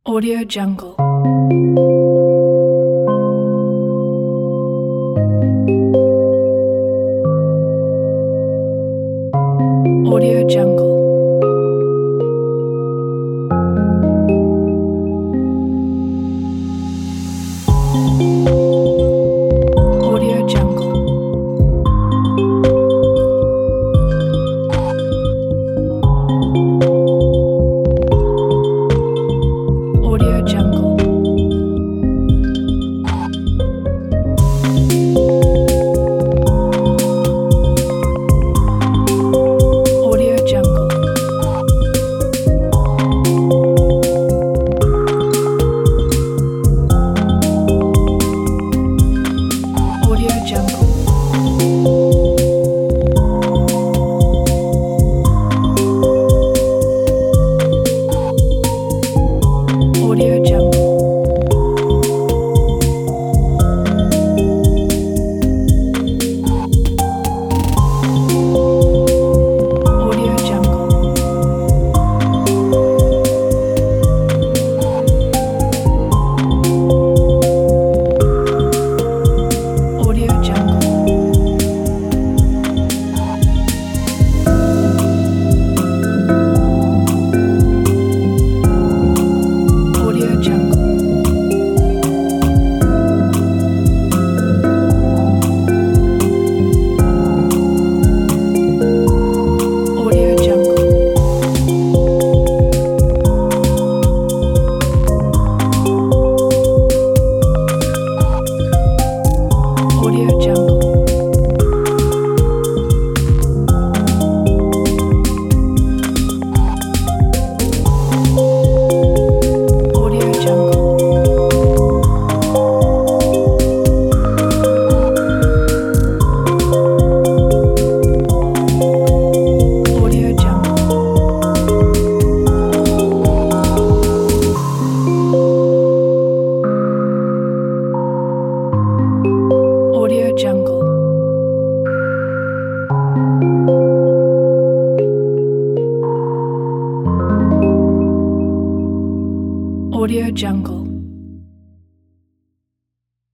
Audio Jungle. Audio Jungle. Audio Jungle. Audio Jungle. Audio Jungle. Audio Jungle. Audio Jungle. Audio Jungle. Audio Jungle. Audio Jungle. Audio Jungle. Audio Jungle. Audio Jungle. Audio Jungle. Audio Jungle. Audio Jungle.